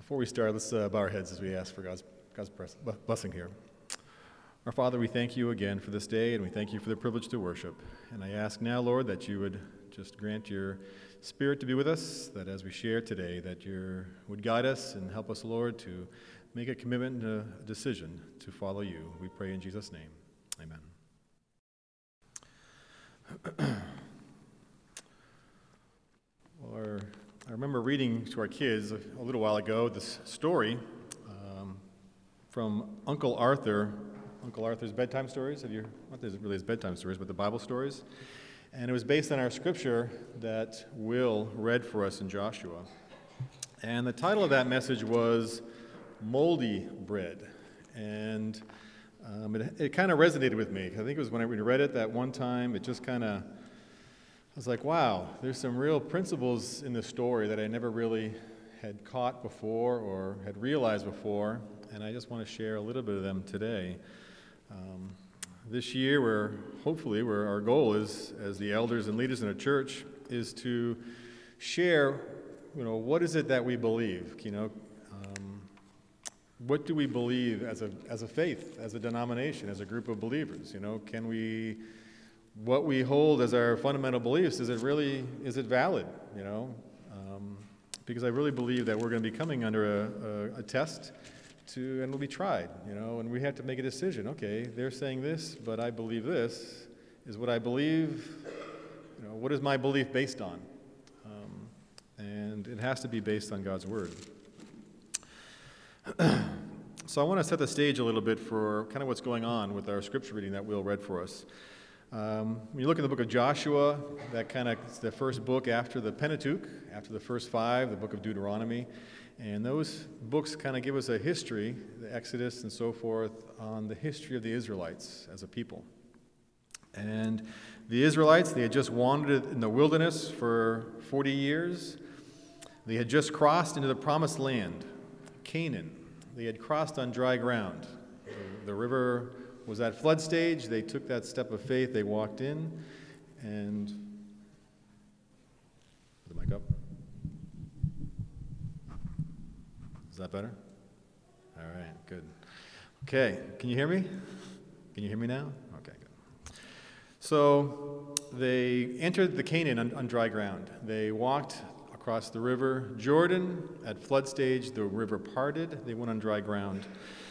Before we start, let's bow our heads as we ask for God's blessing here. Our Father, we thank you again for this day, and we thank you for the privilege to worship. And I ask now, Lord, that you would just grant your Spirit to be with us, that as we share today, that you would guide us and help us, Lord, to make a commitment and a decision to follow you. We pray in Jesus' name. Amen. I remember reading to our kids a little while ago this story from Uncle Arthur's bedtime stories. Not really his bedtime stories, but the Bible stories. And it was based on our scripture that Will read for us in Joshua. And the title of that message was Moldy Bread. And it kind of resonated with me. I think it was when we read it that one time, it just kind of, I was like, wow, there's some real principles in this story that I never really had caught before or had realized before, and I just want to share a little bit of them today. This year, our goal is, as the elders and leaders in a church, is to share, what is it that we believe? What do we believe as a faith, as a denomination, as a group of believers? What we hold as our fundamental beliefs, is it valid, because I really believe that we're going to be coming under a test and we'll be tried, and we have to make a decision. Okay, they're saying this, but I believe this. Is what I believe, what is my belief based on? And it has to be based on God's Word. So I want to set the stage a little bit for kind of what's going on with our scripture reading that Will read for us. When you look in the book of Joshua, that kind of is the first book after the Pentateuch, after the first five, the book of Deuteronomy. And those books kind of give us a history, the Exodus and so forth, on the history of the Israelites as a people. And the Israelites, they had just wandered in the wilderness for 40 years. They had just crossed into the promised land, Canaan. They had crossed on dry ground. The river was at flood stage. They took that step of faith. They walked in, and the mic up. Is that better? All right, good. Okay, can you hear me? Can you hear me now? Okay, good. So they entered the Canaan on dry ground. They walked across the river Jordan. At flood stage, the river parted. They went on dry ground.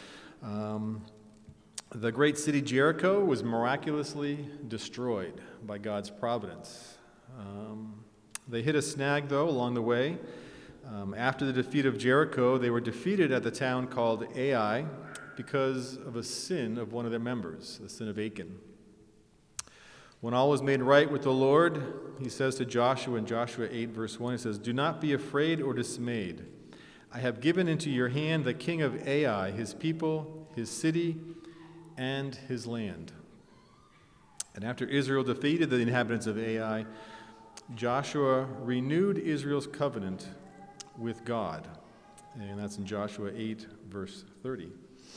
The great city Jericho was miraculously destroyed by God's providence. They hit a snag, though, along the way. After the defeat of Jericho, they were defeated at the town called Ai because of a sin of one of their members, the sin of Achan. When all was made right with the Lord, he says to Joshua in Joshua 8, verse 1, he says, "Do not be afraid or dismayed. I have given into your hand the king of Ai, his people, his city, and his land." And after Israel defeated the inhabitants of Ai, Joshua renewed Israel's covenant with God. And that's in Joshua 8, verse 30.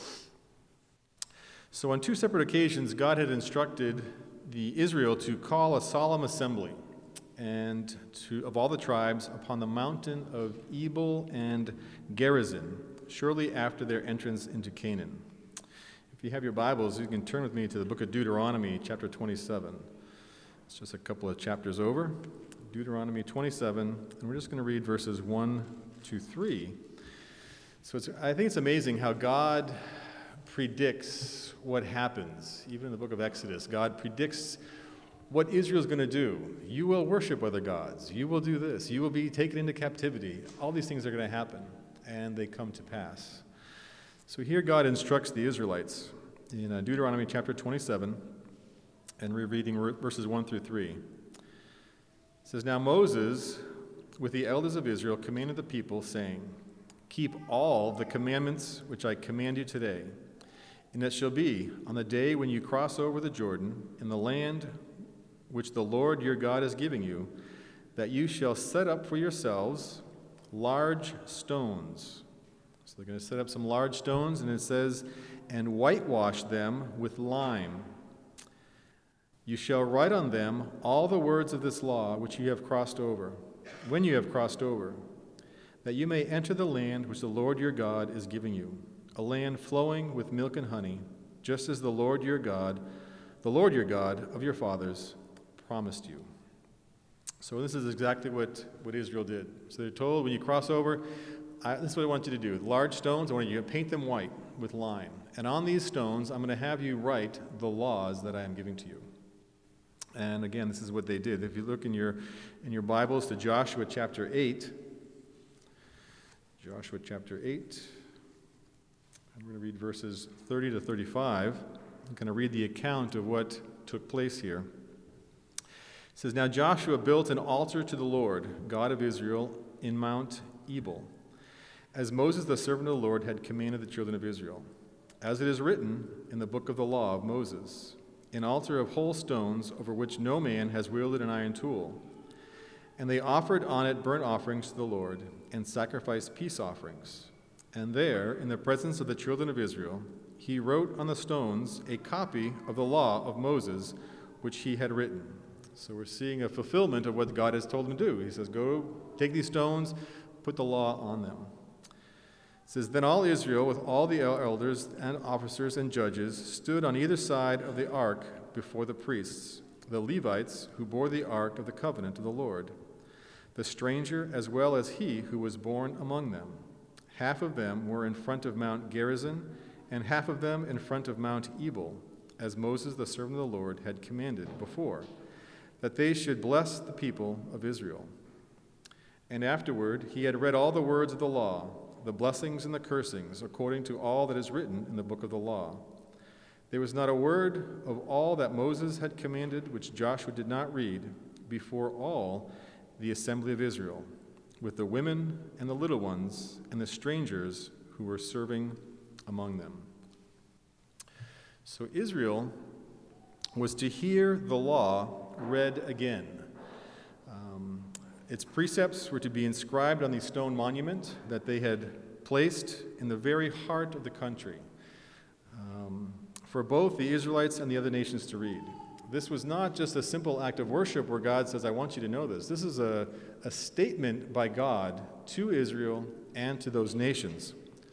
So on two separate occasions, God had instructed Israel to call a solemn assembly and of all the tribes upon the mountain of Ebal and Gerizim, shortly after their entrance into Canaan. If you have your Bibles, you can turn with me to the book of Deuteronomy, chapter 27. It's just a couple of chapters over. Deuteronomy 27, and we're just going to read verses 1 to 3. So I think it's amazing how God predicts what happens. Even in the book of Exodus, God predicts what Israel's going to do. You will worship other gods. You will do this. You will be taken into captivity. All these things are going to happen, and they come to pass. So here God instructs the Israelites in Deuteronomy chapter 27, and we're reading verses 1 through 3. It says, "Now Moses, with the elders of Israel, commanded the people, saying, 'Keep all the commandments which I command you today. And it shall be on the day when you cross over the Jordan in the land which the Lord your God is giving you, that you shall set up for yourselves large stones.'" So they're going to set up some large stones, and it says, "and whitewash them with lime. You shall write on them all the words of this law which you have crossed over, when you have crossed over, that you may enter the land which the Lord your God is giving you, a land flowing with milk and honey, just as the Lord your God of your fathers, promised you." So this is exactly what Israel did. So they're told, when you cross over, this is what I want you to do. Large stones, I want you to paint them white with lime. And on these stones, I'm going to have you write the laws that I am giving to you. And again, this is what they did. If you look in your Bibles to Joshua chapter 8, I'm going to read verses 30 to 35. I'm going to read the account of what took place here. It says, "Now Joshua built an altar to the Lord, God of Israel, in Mount Ebal, as Moses the servant of the Lord had commanded the children of Israel, as it is written in the book of the law of Moses, an altar of whole stones over which no man has wielded an iron tool. And they offered on it burnt offerings to the Lord and sacrificed peace offerings. And there, in the presence of the children of Israel, he wrote on the stones a copy of the law of Moses, which he had written." So we're seeing a fulfillment of what God has told him to do. He says, go take these stones, put the law on them. It says, "Then all Israel, with all the elders and officers and judges, stood on either side of the ark before the priests, the Levites, who bore the ark of the covenant of the Lord, the stranger as well as he who was born among them. Half of them were in front of Mount Gerizim, and half of them in front of Mount Ebal, as Moses the servant of the Lord had commanded before, that they should bless the people of Israel. And afterward he had read all the words of the law, the blessings and the cursings, according to all that is written in the book of the law. There was not a word of all that Moses had commanded which Joshua did not read before all the assembly of Israel, with the women and the little ones and the strangers who were serving among them." So Israel was to hear the law read again. Its precepts were to be inscribed on the stone monument that they had placed in the very heart of the country, for both the Israelites and the other nations to read. This was not just a simple act of worship where God says, "I want you to know this." This is a statement by God to Israel and to those nations.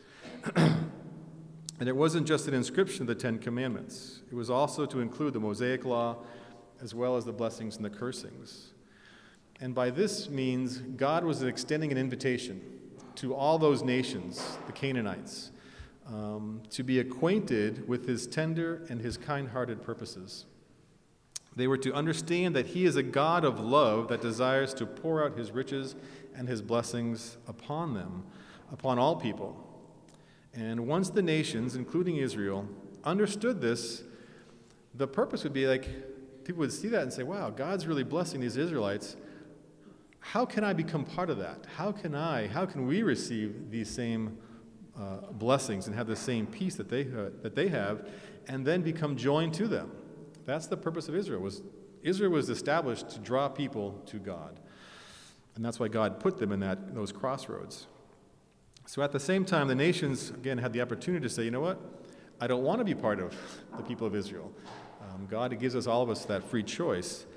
And it wasn't just an inscription of the Ten Commandments. It was also to include the Mosaic Law as well as the blessings and the cursings. And by this means, God was extending an invitation to all those nations, the Canaanites, to be acquainted with his tender and his kind-hearted purposes. They were to understand that he is a God of love that desires to pour out his riches and his blessings upon them, upon all people. And once the nations, including Israel, understood this, the purpose would be like, people would see that and say, wow, God's really blessing these Israelites. How can I become part of that? How can we receive these same blessings and have the same peace that they have, and then become joined to them? That's the purpose of Israel. Israel was established to draw people to God. And that's why God put them in those crossroads. So at the same time, the nations, again, had the opportunity to say, you know what? I don't want to be part of the people of Israel. God gives all of us that free choice.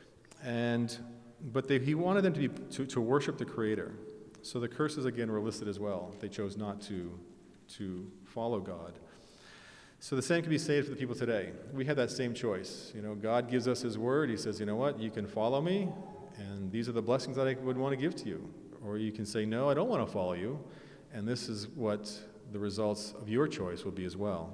But he wanted them to worship the Creator. So the curses, again, were listed as well. They chose not to follow God. So the same can be said for the people today. We have that same choice. God gives us his word. He says, you know what? You can follow me, and these are the blessings that I would want to give to you. Or you can say, no, I don't want to follow you, and this is what the results of your choice will be as well.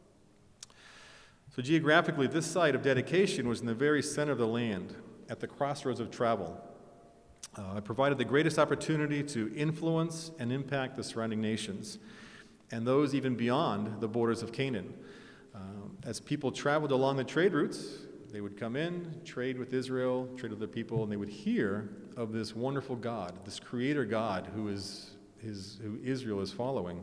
So geographically, this site of dedication was in the very center of the land, at the crossroads of travel. It provided the greatest opportunity to influence and impact the surrounding nations, and those even beyond the borders of Canaan. As people traveled along the trade routes, they would come in, trade with Israel, trade with the people, and they would hear of this wonderful God, this Creator God who Israel is following.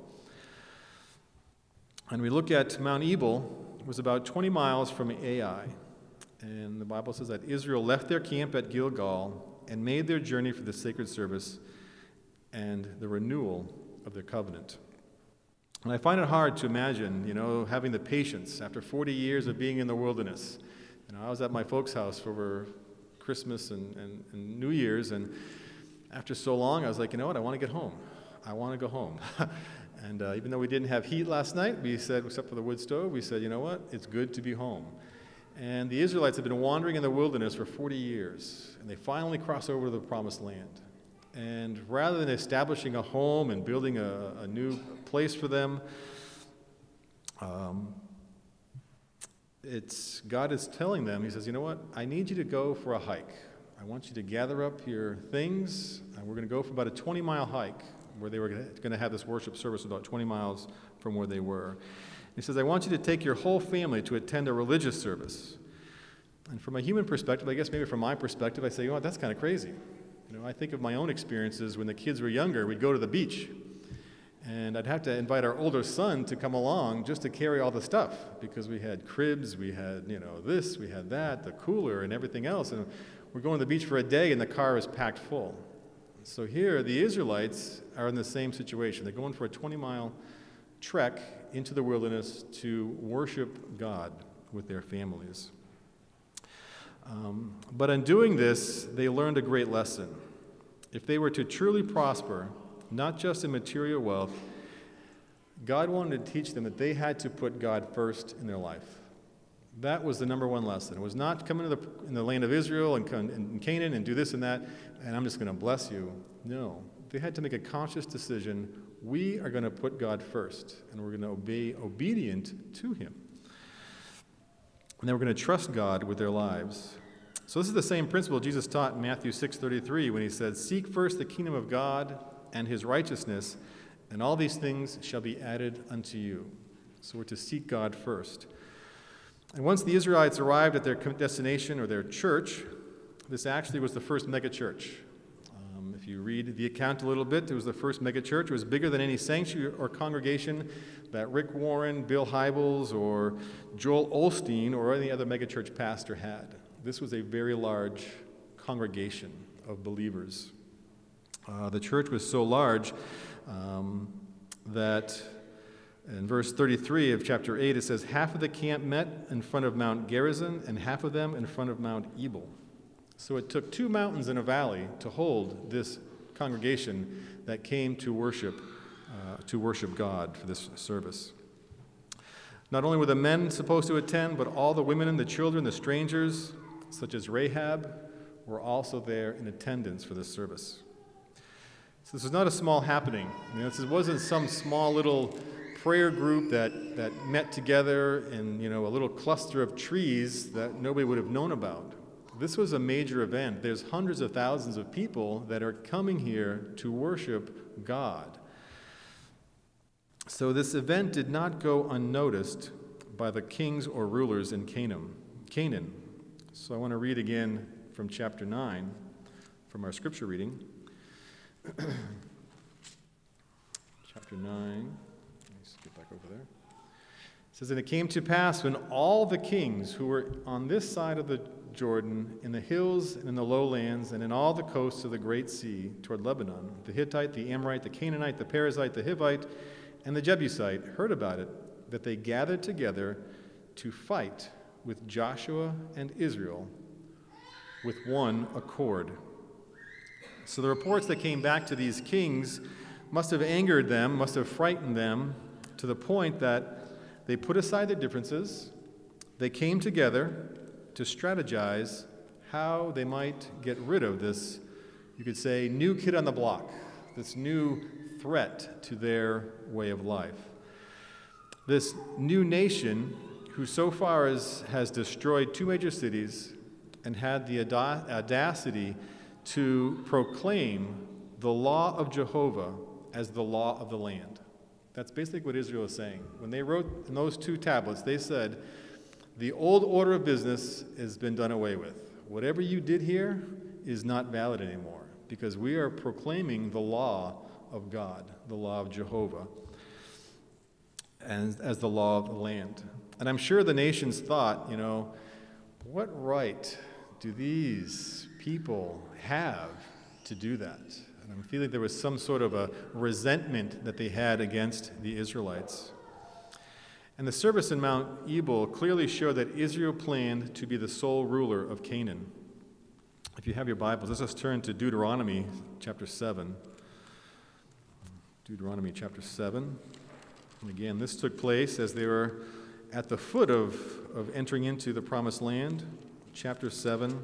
And we look at Mount Ebal. It was about 20 miles from Ai. And the Bible says that Israel left their camp at Gilgal and made their journey for the sacred service and the renewal of their covenant. And I find it hard to imagine, having the patience after 40 years of being in the wilderness. I was at my folks' house for Christmas and New Year's, and after so long, I was like, you know what, I want to get home. I want to go home. And even though we didn't have heat last night, we said, except for the wood stove, we said, you know what? It's good to be home. And the Israelites had been wandering in the wilderness for 40 years, and they finally crossed over to the Promised Land. And rather than establishing a home and building a new place for them, God is telling them, he says, you know what? I need you to go for a hike. I want you to gather up your things, and we're going to go for about a 20-mile hike, where they were going to have this worship service about 20 miles from where they were. He says, I want you to take your whole family to attend a religious service. And from a human perspective, I guess maybe from my perspective, I say, you know what, that's kind of crazy. You know, I think of my own experiences when the kids were younger. We'd go to the beach, and I'd have to invite our older son to come along just to carry all the stuff, because we had cribs, we had, this, we had that, the cooler and everything else. And we're going to the beach for a day, and the car is packed full. So here, the Israelites are in the same situation. They're going for a 20-mile trek into the wilderness to worship God with their families. But in doing this, they learned a great lesson. If they were to truly prosper, not just in material wealth, God wanted to teach them that they had to put God first in their life. That was the number one lesson. It was not come into the land of Israel and Canaan and do this and that, and I'm just going to bless you. No. They had to make a conscious decision. We are going to put God first, and we're going to be obedient to him. And then we're going to trust God with their lives. So this is the same principle Jesus taught in Matthew 6:33 when he said, seek first the kingdom of God and his righteousness, and all these things shall be added unto you. So we're to seek God first. And once the Israelites arrived at their destination or their church, this actually was the first megachurch. If you read the account a little bit, it was the first megachurch. It was bigger than any sanctuary or congregation that Rick Warren, Bill Hybels, or Joel Osteen, or any other megachurch pastor had. This was a very large congregation of believers. The church was so large that in verse 33 of chapter 8, it says, half of the camp met in front of Mount Gerizim, and half of them in front of Mount Ebal. So it took two mountains in a valley to hold this congregation that came to worship God for this service. Not only were the men supposed to attend, but all the women and the children, the strangers, such as Rahab, were also there in attendance for this service. So this was not a small happening. This wasn't some small little prayer group that met together in a little cluster of trees that nobody would have known about. This was a major event. There's hundreds of thousands of people that are coming here to worship God. So this event did not go unnoticed by the kings or rulers in Canaan. So I want to read again from chapter 9 from our scripture reading. Chapter 9. Let me get back over there. It says, and it came to pass when all the kings who were on this side of the Jordan, in the hills and in the lowlands, and in all the coasts of the great sea toward Lebanon, the Hittite, the Amorite, the Canaanite, the Perizzite, the Hivite, and the Jebusite heard about it, that they gathered together to fight with Joshua and Israel with one accord. So the reports that came back to these kings must have angered them, must have frightened them, to the point that they put aside their differences, they came together to strategize how they might get rid of this, you could say, new kid on the block, this new threat to their way of life. This new nation, who so far has destroyed two major cities and had the audacity to proclaim the law of Jehovah as the law of the land. That's basically what Israel is saying. When they wrote in those two tablets, they said, the old order of business has been done away with. Whatever you did here is not valid anymore, because we are proclaiming the law of God, the law of Jehovah, as the law of the land. And I'm sure the nations thought, what right do these people have to do that? And I'm feeling there was some sort of a resentment that they had against the Israelites. And the service in Mount Ebal clearly showed that Israel planned to be the sole ruler of Canaan. If you have your Bibles, let's just turn to Deuteronomy chapter 7. Deuteronomy chapter 7. And again, this took place as they were at the foot of entering into the promised land. Chapter 7,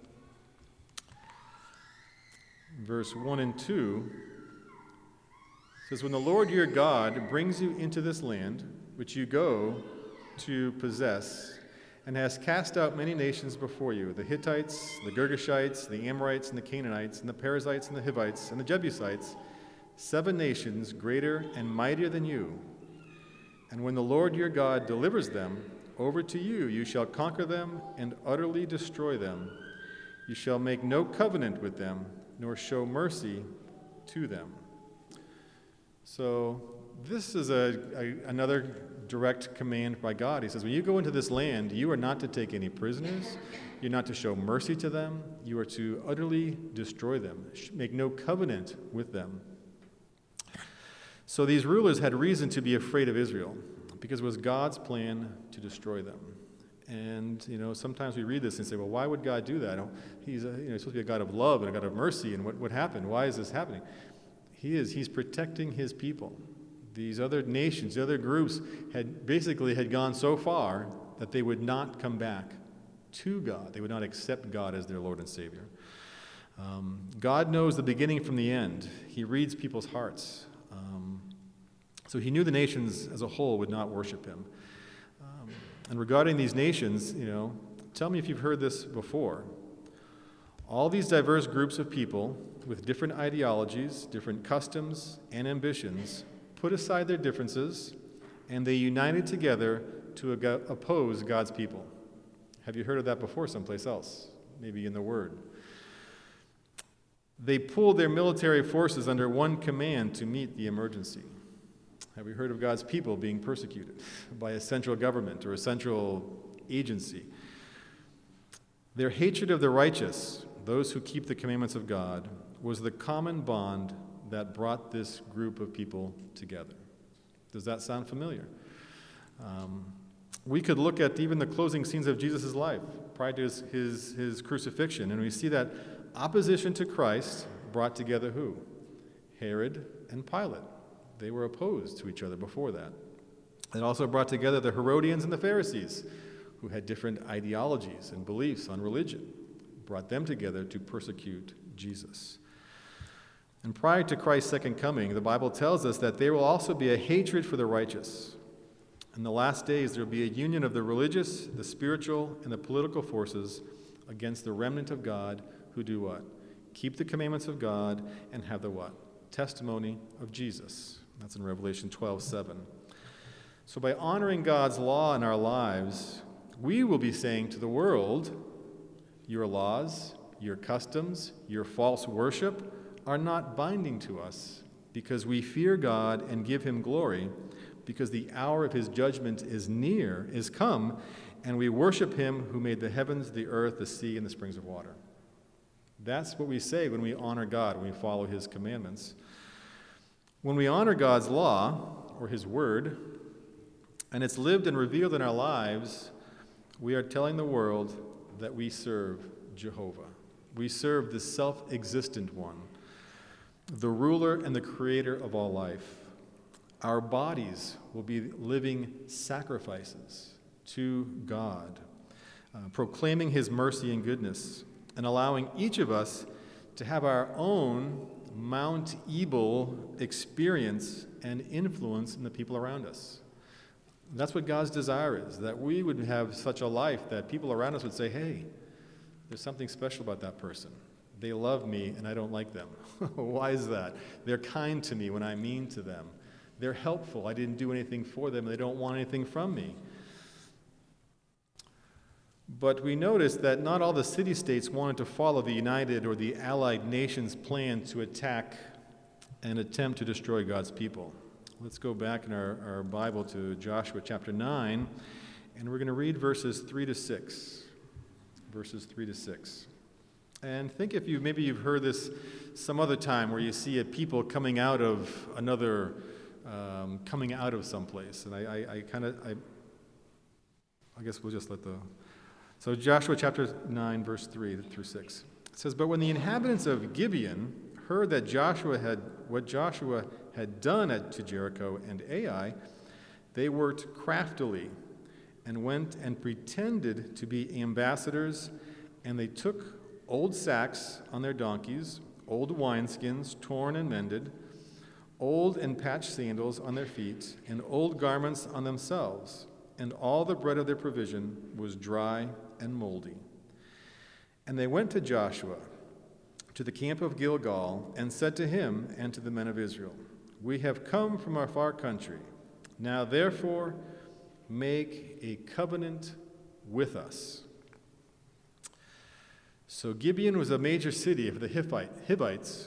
verse 1 and 2 says, "When the Lord your God brings you into this land, which you go to possess, and has cast out many nations before you, the Hittites, the Girgashites, the Amorites, and the Canaanites, and the Perizzites, and the Hivites, and the Jebusites, 7 nations greater and mightier than you. And when the Lord your God delivers them over to you, you shall conquer them and utterly destroy them. You shall make no covenant with them, nor show mercy to them." So this is another direct command by God. He says, when you go into this land, you are not to take any prisoners. You're not to show mercy to them. You are to utterly destroy them. Make no covenant with them. So these rulers had reason to be afraid of Israel because it was God's plan to destroy them. And, sometimes we read this and say, well, why would God do that? He's supposed to be a God of love and a God of mercy, and what happened? Why is this happening? He's protecting his people. These other nations, the other groups had gone so far that they would not come back to God. They would not accept God as their Lord and Savior. God knows the beginning from the end. He reads people's hearts. So he knew the nations as a whole would not worship him. And regarding these nations, tell me if you've heard this before. All these diverse groups of people with different ideologies, different customs, and ambitions put aside their differences, and they united together to oppose God's people. Have you heard of that before someplace else? Maybe in the Word. They pooled their military forces under one command to meet the emergency. Have you heard of God's people being persecuted by a central government or a central agency? Their hatred of the righteous, those who keep the commandments of God, was the common bond that brought this group of people together. Does that sound familiar? We could look at even the closing scenes of Jesus' life prior to his crucifixion, and we see that opposition to Christ brought together who? Herod and Pilate. They were opposed to each other before that. It also brought together the Herodians and the Pharisees, who had different ideologies and beliefs on religion. Brought them together to persecute Jesus. And prior to Christ's second coming, the Bible tells us that there will also be a hatred for the righteous. In the last days, there will be a union of the religious, the spiritual, and the political forces against the remnant of God who do what? Keep the commandments of God and have the what? Testimony of Jesus. That's in Revelation 12:7. So by honoring God's law in our lives, we will be saying to the world, your laws, your customs, your false worship are not binding to us because we fear God and give him glory, because the hour of his judgment is come, and we worship him who made the heavens, the earth, the sea, and the springs of water. That's what we say when we honor God, when we follow his commandments. When we honor God's law, or his word, and it's lived and revealed in our lives, we are telling the world that we serve Jehovah. We serve the self-existent one, the ruler and the creator of all life. Our bodies will be living sacrifices to God, proclaiming his mercy and goodness, and allowing each of us to have our own Mount Ebal experience and influence in the people around us. That's what God's desire is, that we would have such a life that people around us would say, hey, there's something special about that person. They love me and I don't like them. Why is that? They're kind to me when I'm mean to them. They're helpful. I didn't do anything for them. They don't want anything from me. But we notice that not all the city-states wanted to follow the United or the Allied nations' plan to attack and attempt to destroy God's people. Let's go back in our Bible to Joshua chapter 9, and we're going to read verses 3 to 6. Verses 3 to 6. And think if maybe you've heard this some other time where you see a people coming out of another, coming out of someplace. And I guess we'll just let the... So Joshua chapter 9, verse 3 through 6. It says, "But when the inhabitants of Gibeon heard that what Joshua had done to Jericho and Ai, they worked craftily and went and pretended to be ambassadors, and they took old sacks on their donkeys, old wineskins torn and mended, old and patched sandals on their feet, and old garments on themselves, and all the bread of their provision was dry and moldy. And they went to Joshua, to the camp of Gilgal, and said to him and to the men of Israel, "We have come from our far country. Now therefore make a covenant with us." So Gibeon was a major city of the Hivites,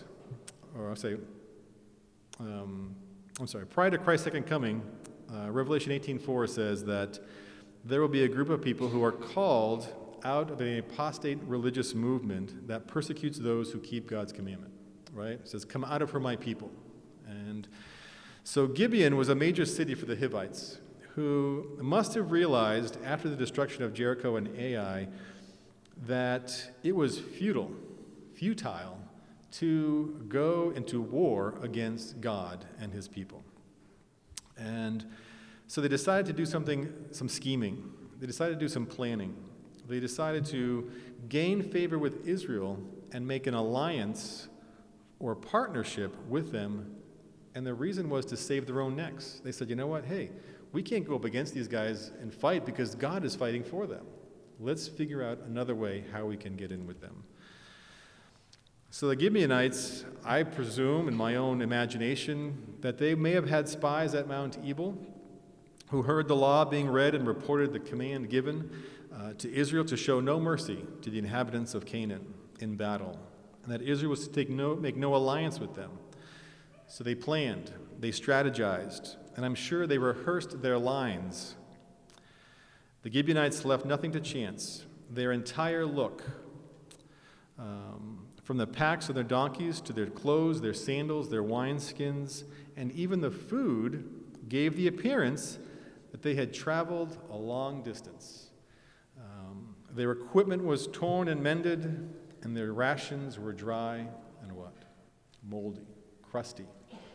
prior to Christ's second coming. Revelation 18:4 says that there will be a group of people who are called out of an apostate religious movement that persecutes those who keep God's commandment, right? It says, "Come out of her, my people." And so Gibeon was a major city for the Hivites, who must have realized after the destruction of Jericho and Ai that it was futile to go into war against God and his people. And so they decided to do some scheming. They decided to do some planning. They decided to gain favor with Israel and make an alliance or partnership with them. And the reason was to save their own necks. They said, you know what, hey, we can't go up against these guys and fight because God is fighting for them. Let's figure out another way how we can get in with them. So the Gibeonites, I presume in my own imagination, that they may have had spies at Mount Ebal who heard the law being read and reported the command given to Israel to show no mercy to the inhabitants of Canaan in battle, and that Israel was to make no alliance with them. So they planned, they strategized, and I'm sure they rehearsed their lines. The Gibeonites left nothing to chance. Their entire look, from the packs of their donkeys to their clothes, their sandals, their wineskins, and even the food, gave the appearance that they had traveled a long distance. Their equipment was torn and mended, and their rations were dry and what? Moldy, crusty.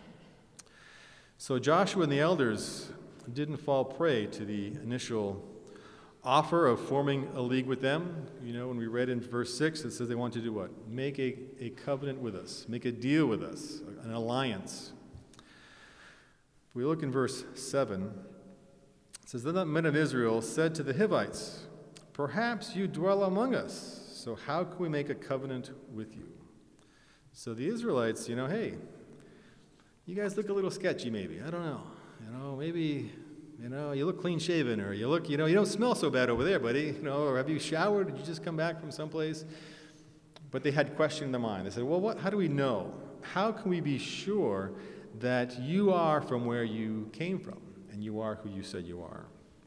So Joshua and the elders didn't fall prey to the initial offer of forming a league with them. You know, when we read in verse 6, it says they want to do what? Make a covenant with us, make a deal with us, an alliance. If we look in verse 7, it says, "Then the men of Israel said to the Hivites, 'Perhaps you dwell among us, so how can we make a covenant with you?'" So the Israelites, hey, you guys look a little sketchy maybe. I don't know. Maybe, you look clean shaven, or you look, you don't smell so bad over there, buddy. Or have you showered? Did you just come back from someplace? But they had question in their mind. They said, well, how do we know? How can we be sure that you are from where you came from and you are who you said you are?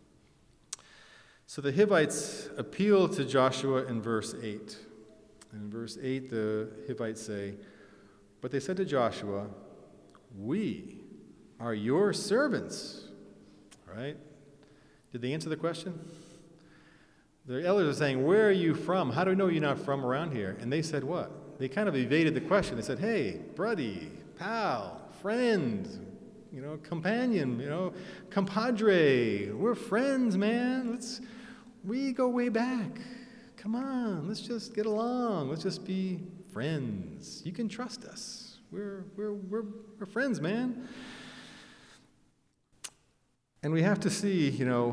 So the Hivites appeal to Joshua in verse 8. And in verse 8, the Hivites say, "But they said to Joshua, 'We are your servants.'" Right? Did they answer the question? The elders are saying, "Where are you from? How do we know you're not from around here?" And they said what? They kind of evaded the question. They said, "Hey, buddy, pal, friend, companion, compadre, we're friends, man. We go way back. Come on, let's just get along. Let's just be friends. You can trust us. We're friends, man." And we have to see,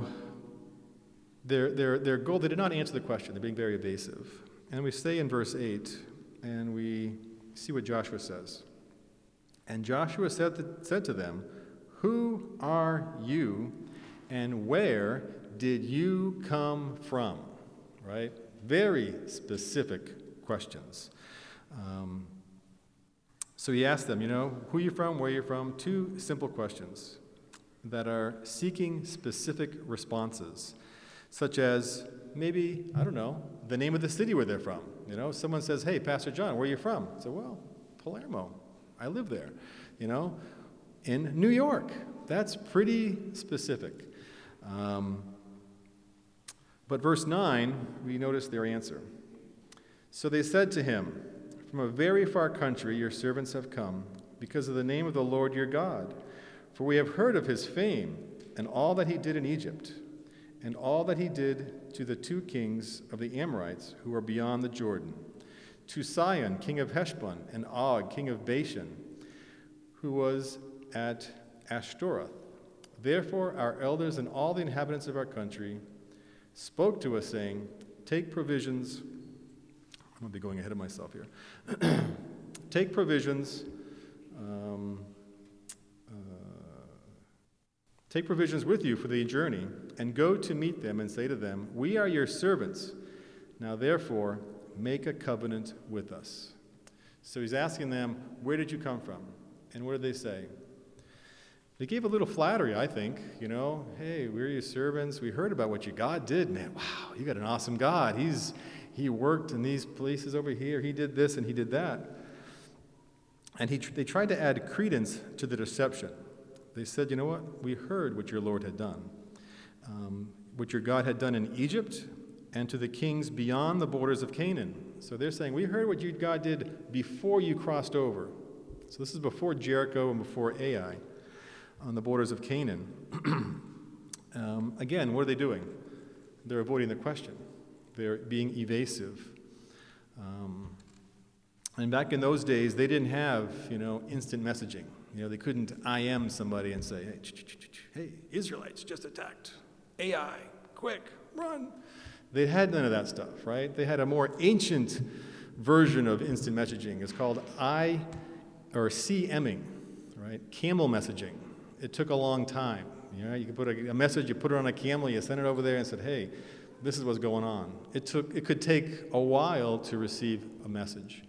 their goal. They did not answer the question. They're being very evasive. And we stay in verse 8, and we see what Joshua says. "And Joshua said to them, 'Who are you, and where did you come from?'" Right? Very specific questions. So he asked them, who you from, where you're from, 2 simple questions that are seeking specific responses, such as maybe, I don't know, the name of the city where they're from. Someone says, "Hey, Pastor John, where are you from?" I say, "Well, Palermo. I live there." In New York. That's pretty specific. But verse 9, we notice their answer. "So they said to him, 'From a very far country your servants have come. because of the name of the Lord your God. For we have heard of his fame and all that he did in Egypt, and all that he did to the 2 kings of the Amorites who are beyond the Jordan, to Sihon, king of Heshbon, and Og, king of Bashan, who was at Ashtaroth. Therefore our elders and all the inhabitants of our country spoke to us, saying, take provisions. I'm going to be going ahead of myself here. Take provisions. Take provisions with you for the journey, and go to meet them and say to them, we are your servants. Now therefore, make a covenant with us. So he's asking them, where did you come from? And what did they say? They gave a little flattery, I think. Hey, we're your servants. We heard about what your God did. Man, wow, you got an awesome God. He worked in these places over here. He did this and he did that. And they tried to add credence to the deception. They said, you know what? We heard what your Lord had done, what your God had done in Egypt and to the kings beyond the borders of Canaan. So they're saying, we heard what your God did before you crossed over. So this is before Jericho and before Ai on the borders of Canaan. Again, what are they doing? They're avoiding the question. They're being evasive. And back in those days, they didn't have, instant messaging. They couldn't IM somebody and say, hey, Israelites just attacked. Ai, quick, run. They had none of that stuff, right? They had a more ancient version of instant messaging. It's called CMing, right? Camel messaging. It took a long time. You could put a message, you put it on a camel, you send it over there and said, hey, this is what's going on. It could take a while to receive a message.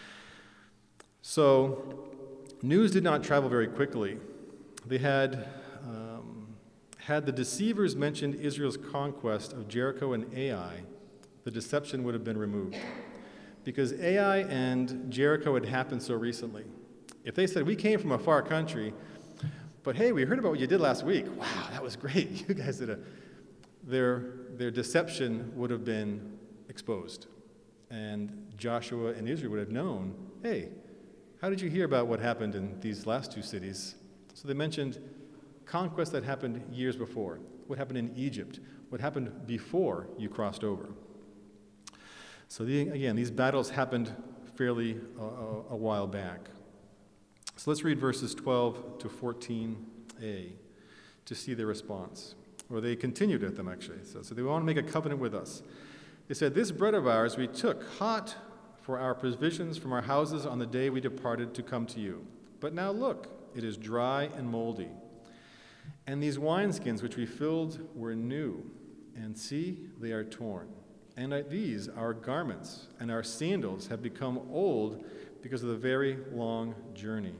So news did not travel very quickly. They had the deceivers mentioned Israel's conquest of Jericho and Ai, the deception would have been removed. Because Ai and Jericho had happened so recently. If they said, we came from a far country, but hey, we heard about what you did last week. Wow, that was great. You guys did their deception would have been exposed. And Joshua and Israel would have known, hey, how did you hear about what happened in these last 2 cities? So they mentioned conquest that happened years before, what happened in Egypt, what happened before you crossed over. So again, these battles happened fairly a while back. So let's read verses 12 to 14a to see their response. Or they continued with them, actually. So they want to make a covenant with us. They said, this bread of ours we took hot for our provisions from our houses on the day we departed to come to you. But now look, it is dry and moldy. And these wineskins which we filled were new, and see, they are torn. And these, our garments and our sandals, have become old because of the very long journey.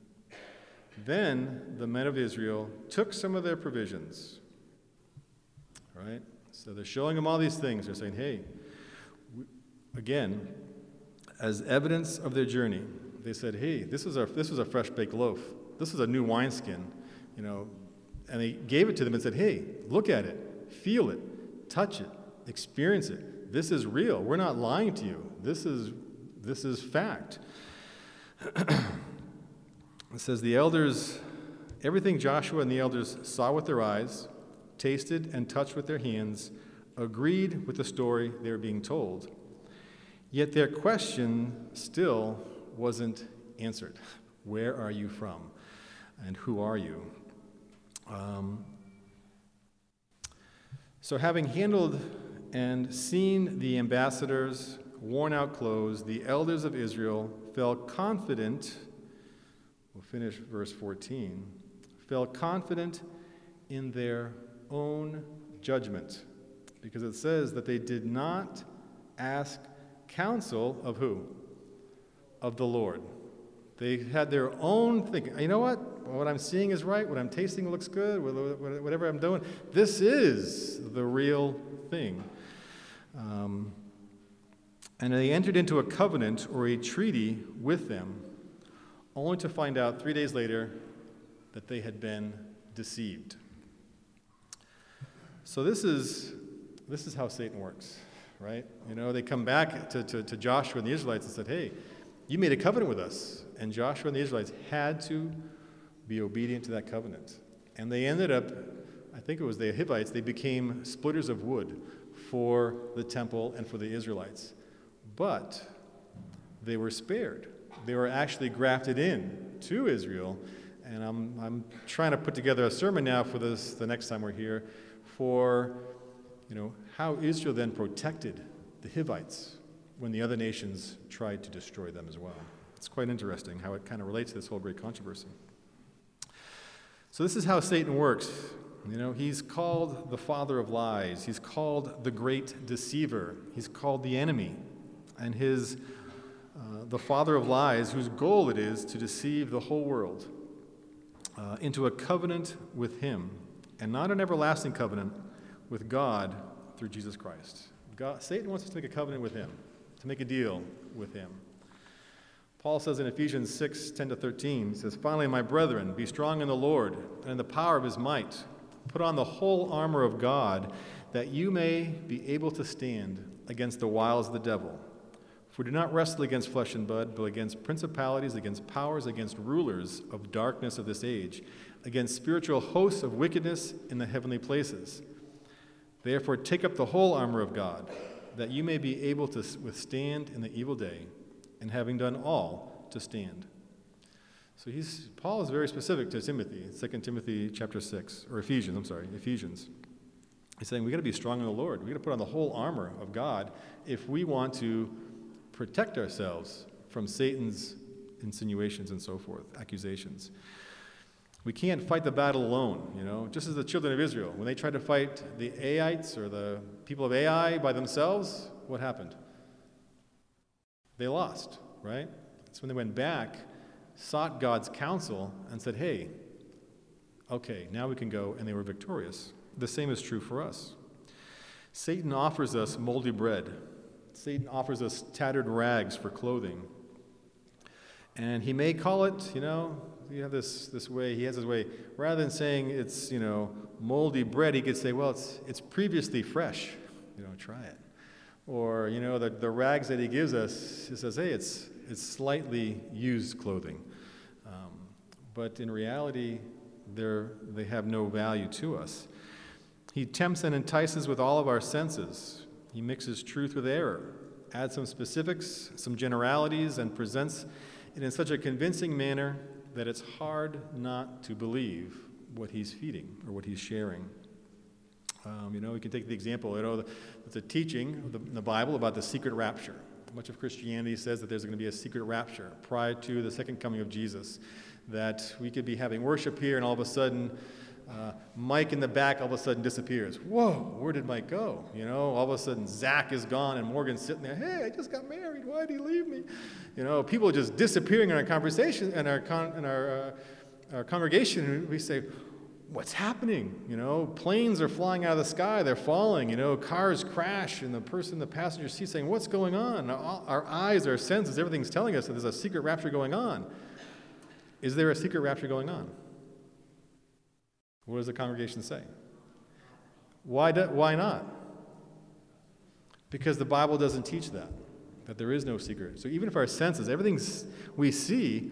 Then the men of Israel took some of their provisions. Right? So they're showing them all these things. They're saying, hey, again, as evidence of their journey, they said, hey, this was a fresh-baked loaf. This is a new wineskin, And they gave it to them and said, hey, look at it, feel it, touch it, experience it. This is real. We're not lying to you. This is fact. It says the elders, everything Joshua and the elders saw with their eyes, tasted and touched with their hands, agreed with the story they were being told. Yet their question still wasn't answered. Where are you from? And who are you? So having handled and seen the ambassadors' worn-out clothes, the elders of Israel felt confident, we'll finish verse 14, felt confident in their own judgment, because it says that they did not ask counsel of who? Of the Lord. They had their own thinking. You know what I'm seeing is right. What I'm tasting looks good. Whatever I'm doing, this is the real thing. And they entered into a covenant or a treaty with them, only to find out 3 days later that they had been deceived. So this is how Satan works, right? They come back to Joshua and the Israelites and said, hey, You made a covenant with us. And Joshua and the Israelites had to be obedient to that covenant. And they ended up, I think it was the Hivites, they became splitters of wood for the temple and for the Israelites. But they were spared. They were actually grafted in to Israel. And I'm trying to put together a sermon now for this the next time we're here for how Israel then protected the Hivites when the other nations tried to destroy them as well. It's quite interesting how it kind of relates to this whole great controversy. So this is how Satan works. He's called the father of lies. He's called the great deceiver. He's called the enemy. And the father of lies, whose goal it is to deceive the whole world into a covenant with him, and not an everlasting covenant with God through Jesus Christ. Satan wants us to make a covenant with him, to make a deal with him. Paul says in Ephesians 6:10-13, he says, "Finally, my brethren, be strong in the Lord and in the power of his might. Put on the whole armor of God, that you may be able to stand against the wiles of the devil. For we do not wrestle against flesh and blood, but against principalities, against powers, against rulers of darkness of this age, against spiritual hosts of wickedness in the heavenly places. Therefore, take up the whole armor of God, that you may be able to withstand in the evil day, and having done all, to stand." So Paul is very specific to Timothy, 2 Timothy chapter 6, or Ephesians. He's saying we got to be strong in the Lord. We got to put on the whole armor of God if we want to protect ourselves from Satan's insinuations and so forth, accusations. We can't fight the battle alone, just as the children of Israel. When they tried to fight the Aites or the people of Ai by themselves, what happened? They lost, right? That's when they went back, sought God's counsel, and said, hey, okay, now we can go, and they were victorious. The same is true for us. Satan offers us moldy bread. Satan offers us tattered rags for clothing. And he may call it, you have this way, he has his way. Rather than saying it's, moldy bread, he could say, well, it's previously fresh. Try it. Or, the rags that he gives us, he says, hey, it's slightly used clothing. But in reality, they have no value to us. He tempts and entices with all of our senses. He mixes truth with error, adds some specifics, some generalities, and presents it in such a convincing manner that it's hard not to believe what he's feeding or what he's sharing. We can take the example, it's a teaching in the Bible about the secret rapture. Much of Christianity says that there's going to be a secret rapture prior to the second coming of Jesus, that we could be having worship here and all of a sudden Mike in the back all of a sudden disappears. Whoa, where did Mike go? All of a sudden Zach is gone and Morgan's sitting there. Hey, I just got married. Why did he leave me? People are just disappearing in our conversation and our congregation. We say, what's happening? Planes are flying out of the sky. They're falling. Cars crash, and the person in the passenger seat saying, what's going on? Our eyes, our senses, everything's telling us that there's a secret rapture going on. Is there a secret rapture going on? What does the congregation say? Why not? Because the Bible doesn't teach that there is no secret. So even if our senses, everything we see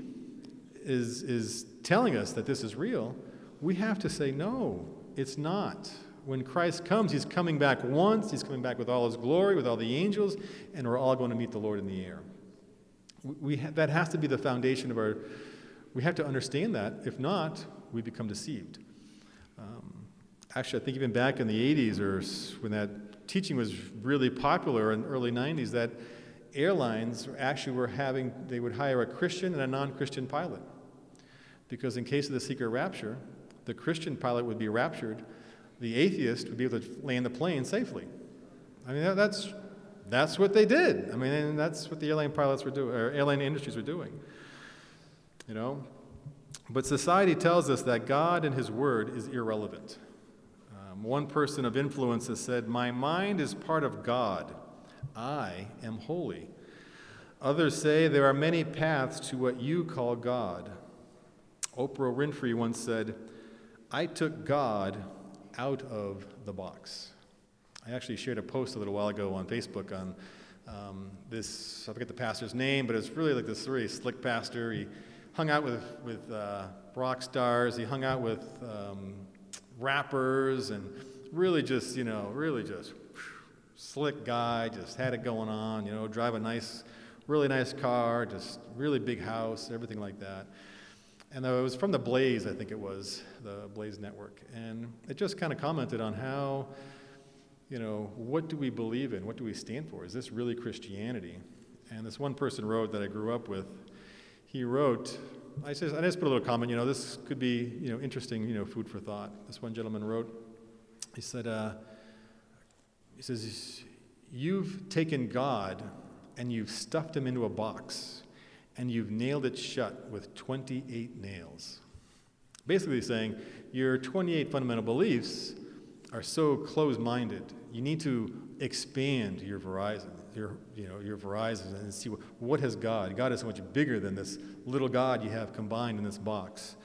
is telling us that this is real, we have to say, no, it's not. When Christ comes, he's coming back once, he's coming back with all his glory, with all the angels, and we're all going to meet the Lord in the air. That has to be the foundation of we have to understand that. If not, we become deceived. Actually, I think even back in the 80s, or when that teaching was really popular in the early 90s, that airlines actually they would hire a Christian and a non-Christian pilot. Because in case of the secret rapture, the Christian pilot would be raptured, the atheist would be able to land the plane safely. That's what they did. And that's what the airline pilots were doing, or airline industries were doing. But society tells us that God and his word is irrelevant. One person of influence has said, my mind is part of God. I am holy. Others say there are many paths to what you call God. Oprah Winfrey once said, I took God out of the box. I actually shared a post a little while ago on Facebook on I forget the pastor's name, but it's really like this really slick pastor. He hung out with rock stars. He hung out with rappers, and really just slick guy. Just had it going on. Drive a really nice car, just really big house, everything like that. And it was from the Blaze, I think it was, the Blaze Network. And it just kind of commented on how, what do we believe in? What do we stand for? Is this really Christianity? And this one person wrote that I grew up with, he wrote, I just put a little comment, this could be, interesting, food for thought. This one gentleman wrote, he says, you've taken God and you've stuffed him into a box and you've nailed it shut with 28 nails. Basically saying, your 28 fundamental beliefs are so closed-minded. You need to expand your horizons, and see what has God. God is so much bigger than this little God you have combined in this box.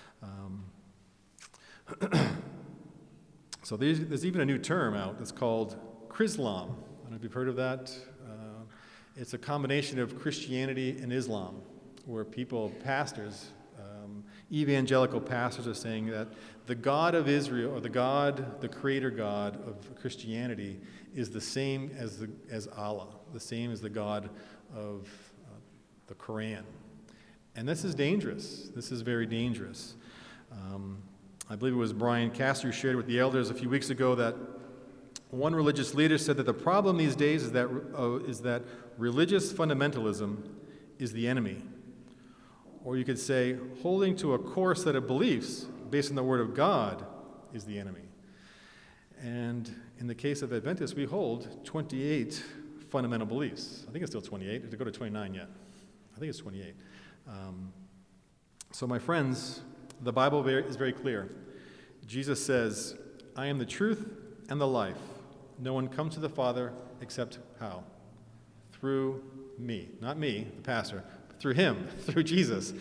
So there's even a new term out that's called Chrislam. I don't know if you've heard of that. It's a combination of Christianity and Islam, where pastors, evangelical pastors are saying that the God of Israel, or the creator God of Christianity, is the same as Allah, the same as the God of the Quran. And this is dangerous. This is very dangerous. I believe it was Brian Castor who shared with the elders a few weeks ago that one religious leader said that the problem these days is that religious fundamentalism is the enemy. Or you could say, holding to a core set of beliefs based on the Word of God is the enemy. And in the case of Adventists, we hold 28 fundamental beliefs. I think it's still 28. Did it go to 29 yet? I think it's 28. So my friends, the Bible is very clear. Jesus says, I am the truth and the life. No one comes to the Father except how? Through me. Not me, the pastor, but through him, through Jesus.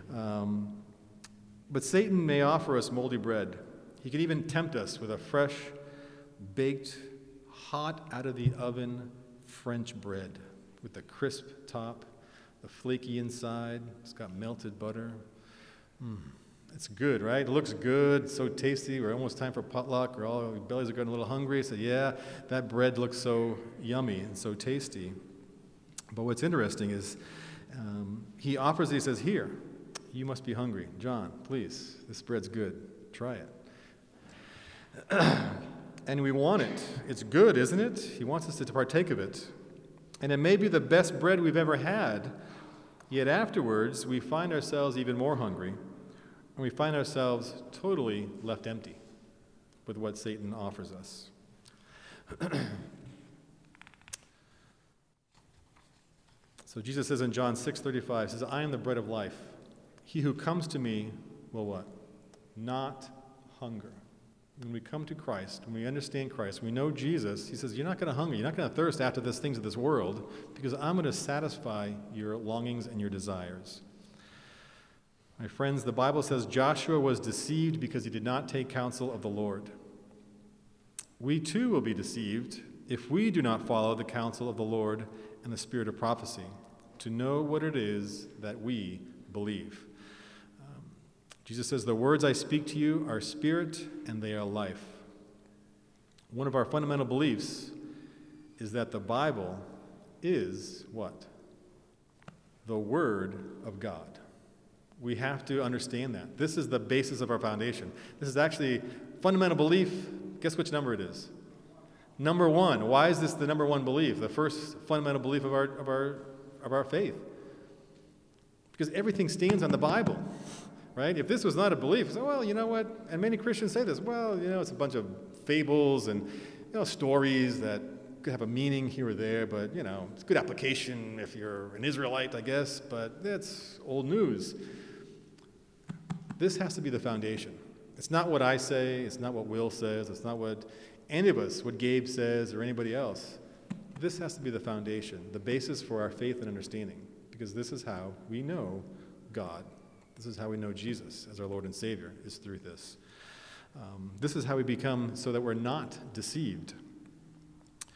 But Satan may offer us moldy bread. He can even tempt us with a fresh, baked, hot out of the oven French bread with the crisp top, the flaky inside. It's got melted butter. It's good, right? It looks good, so tasty. We're almost time for potluck, or all our bellies are getting a little hungry. So yeah, that bread looks so yummy and so tasty. But what's interesting is he offers it. He says, here, you must be hungry. John, please, this bread's good. Try it. And we want it. It's good, isn't it? He wants us to partake of it. And it may be the best bread we've ever had, yet afterwards we find ourselves even more hungry. And we find ourselves totally left empty with what Satan offers us. So Jesus says in John 6:35, says, I am the bread of life. He who comes to me will what? Not hunger. When we come to Christ, when we understand Christ, we know Jesus, he says, you're not going to hunger, you're not going to thirst after the things of this world, because I'm going to satisfy your longings and your desires. My friends, the Bible says Joshua was deceived because he did not take counsel of the Lord. We too will be deceived if we do not follow the counsel of the Lord and the spirit of prophecy to know what it is that we believe. Jesus says, the words I speak to you are spirit and they are life. One of our fundamental beliefs is that the Bible is what? The Word of God. We have to understand that. This is the basis of our foundation. This is actually fundamental belief. Guess which number it is? Number one. Why is this the number one belief? The first fundamental belief of our faith. Because everything stands on the Bible, right? If this was not a belief, so, well, you know what? And many Christians say this. Well, it's a bunch of fables and stories that could have a meaning here or there, but it's good application if you're an Israelite, I guess. But that's old news. This has to be the foundation. It's not what I say. It's not what Will says. It's not what any of us, what Gabe says, or anybody else. This has to be the foundation, the basis for our faith and understanding, because this is how we know God. This is how we know Jesus as our Lord and Savior, is through this. This is how we become so that we're not deceived.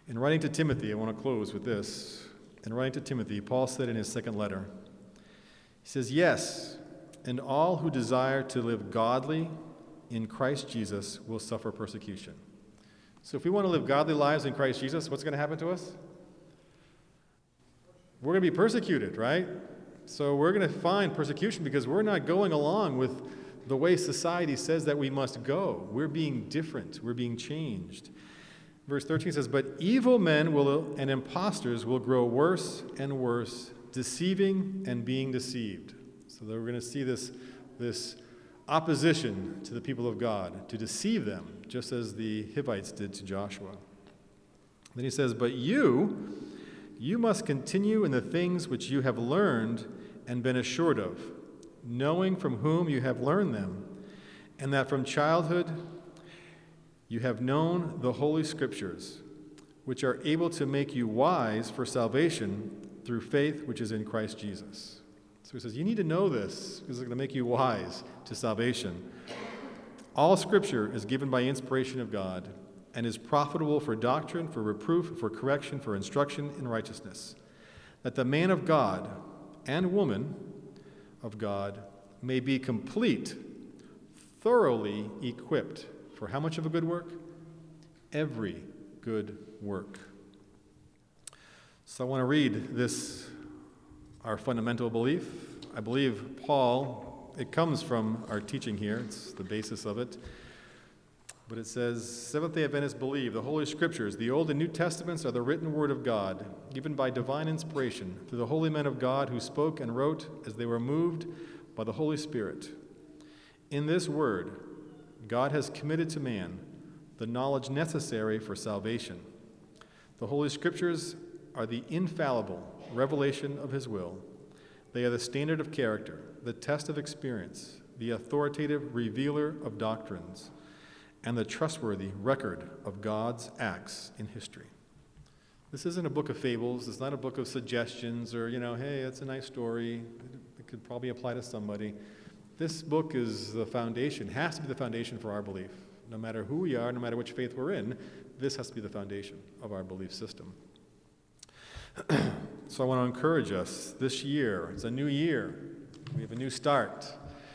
In writing to Timothy, I want to close with this. In writing to Timothy, Paul said in his second letter, he says, "Yes, and all who desire to live godly in Christ Jesus will suffer persecution." So if we want to live godly lives in Christ Jesus, what's going to happen to us? We're going to be persecuted, right? So we're going to find persecution because we're not going along with the way society says that we must go. We're being different. We're being changed. Verse 13 says, "But evil men and impostors will grow worse and worse, deceiving and being deceived." So we're going to see this opposition to the people of God, to deceive them, just as the Hivites did to Joshua. Then he says, "But you must continue in the things which you have learned and been assured of, knowing from whom you have learned them, and that from childhood you have known the Holy Scriptures, which are able to make you wise for salvation through faith which is in Christ Jesus." So he says, you need to know this because it's going to make you wise to salvation. "All Scripture is given by inspiration of God and is profitable for doctrine, for reproof, for correction, for instruction in righteousness, that the man of God and woman of God may be complete, thoroughly equipped for how much of a good work? Every good work." So I want to read this, our fundamental belief. I believe Paul, it comes from our teaching here, it's the basis of it. But it says, Seventh-day Adventists believe the Holy Scriptures, the Old and New Testaments, are the written word of God, given by divine inspiration through the holy men of God who spoke and wrote as they were moved by the Holy Spirit. In this word, God has committed to man the knowledge necessary for salvation. The Holy Scriptures are the infallible revelation of His will. They are the standard of character, the test of experience, the authoritative revealer of doctrines, and the trustworthy record of God's acts in history. This isn't a book of fables. It's not a book of suggestions or, hey, it's a nice story. It could probably apply to somebody. This book is the foundation, has to be the foundation for our belief. No matter who we are, no matter which faith we're in, this has to be the foundation of our belief system. So I want to encourage us this year. It's a new year. We have a new start.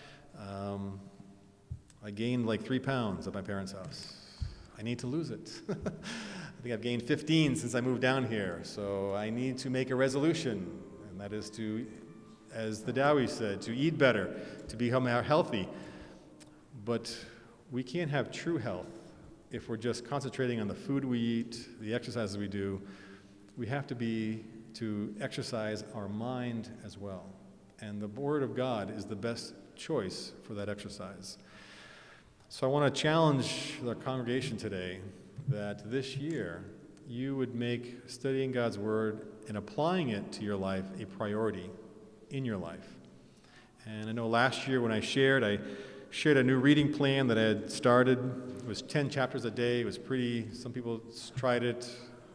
I gained like 3 pounds at my parents' house. I need to lose it. I think I've gained 15 since I moved down here. So I need to make a resolution, and that is to, as the Dowie said, to eat better, to become more healthy. But we can't have true health if we're just concentrating on the food we eat, the exercises we do. We have to exercise our mind as well. And the Word of God is the best choice for that exercise. So I want to challenge the congregation today that this year you would make studying God's Word and applying it to your life a priority in your life. And I know last year when I shared a new reading plan that I had started. It was 10 chapters a day. It was some people tried it.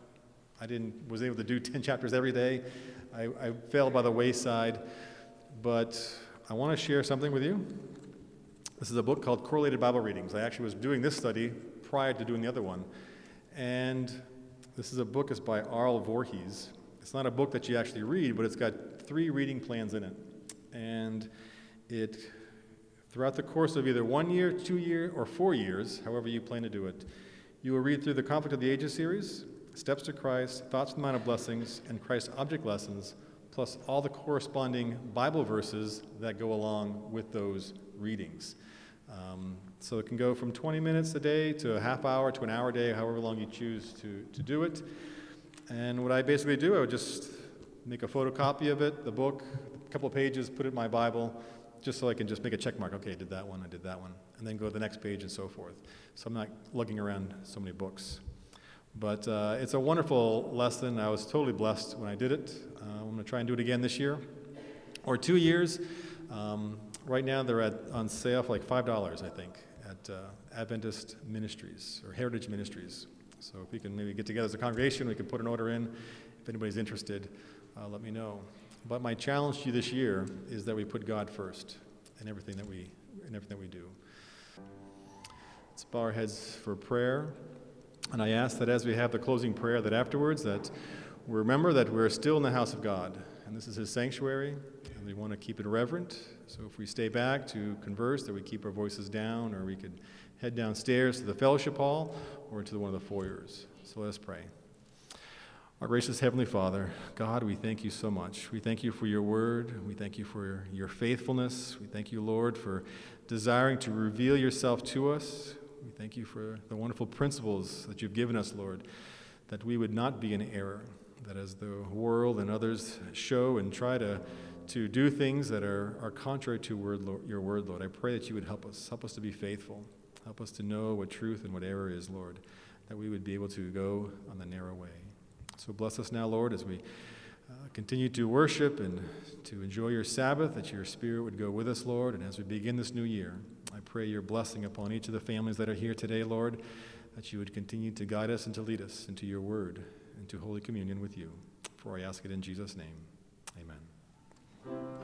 I was able to do 10 chapters every day. I fell by the wayside. But I want to share something with you. This is a book called Correlated Bible Readings. I actually was doing this study prior to doing the other one. And this is a book that's by R.L. Voorhees. It's not a book that you actually read, but it's got 3 reading plans in it. And throughout the course of either 1 year, 2 years, or 4 years, however you plan to do it, you will read through the Conflict of the Ages series, Steps to Christ, Thoughts from the Mount of Blessings, and Christ Object Lessons, plus all the corresponding Bible verses that go along with those readings. So it can go from 20 minutes a day to a half hour to an hour a day, however long you choose to do it. And what I basically do, I would just make a photocopy of it, the book, a couple of pages, put it in my Bible, just so I can just make a check mark. Okay, I did that one, and then go to the next page and so forth. So I'm not lugging around so many books. But it's a wonderful lesson. I was totally blessed when I did it. I'm going to try and do it again this year, or 2 years. Right now they're on sale for like $5, I think, at Adventist Ministries or Heritage Ministries. So if we can maybe get together as a congregation, we can put an order in. If anybody's interested, let me know. But my challenge to you this year is that we put God first in everything that we do. Let's bow our heads for prayer. And I ask that as we have the closing prayer, that afterwards that we remember that we're still in the house of God, and this is his sanctuary, and we want to keep it reverent. So if we stay back to converse, that we keep our voices down, or we could head downstairs to the fellowship hall or to one of the foyers. So let us pray. Our gracious Heavenly Father, God, we thank you so much. We thank you for your word. We thank you for your faithfulness. We thank you, Lord, for desiring to reveal yourself to us. We thank you for the wonderful principles that you've given us, Lord, that we would not be in error, that as the world and others show and try to do things that are contrary to your word, Lord, I pray that you would help us to be faithful, help us to know what truth and what error is, Lord, that we would be able to go on the narrow way. So bless us now, Lord, as we continue to worship and to enjoy your Sabbath, that your Spirit would go with us, Lord, and as we begin this new year, I pray your blessing upon each of the families that are here today, Lord, that you would continue to guide us and to lead us into your word, into Holy Communion with you. For I ask it in Jesus' name, amen.